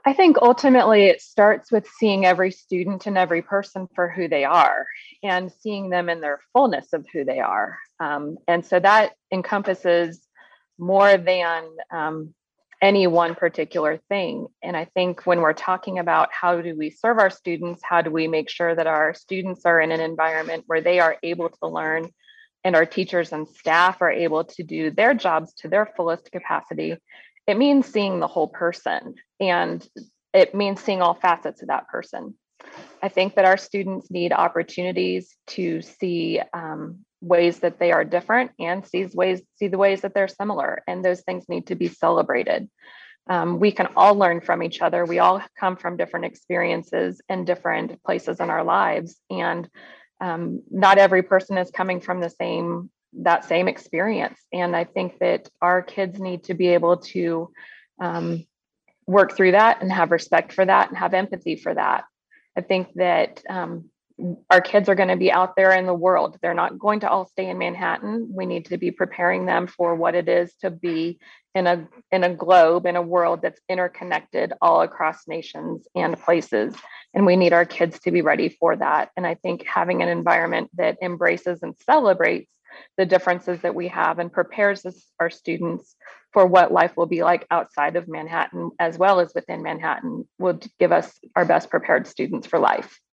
I think ultimately it starts with seeing every student and every person for who they are and seeing them in their fullness of who they are. And so that encompasses more than any one particular thing. And I think when we're talking about how do we serve our students, how do we make sure that our students are in an environment where they are able to learn and our teachers and staff are able to do their jobs to their fullest capacity, it means seeing the whole person and it means seeing all facets of that person. I think that our students need opportunities to see ways that they are different and see the ways that they're similar, and those things need to be celebrated. We can all learn from each other. We all come from different experiences and different places in our lives, and not every person is coming from that same experience. And I think that our kids need to be able to um, work through that and have respect for that and have empathy for that. I think that our kids are going to be out there in the world. They're not going to all stay in Manhattan. We need to be preparing them for what it is to be in a globe, in a world that's interconnected all across nations and places. And we need our kids to be ready for that. And I think having an environment that embraces and celebrates the differences that we have and prepares our students for what life will be like outside of Manhattan as well as within Manhattan will give us our best prepared students for life.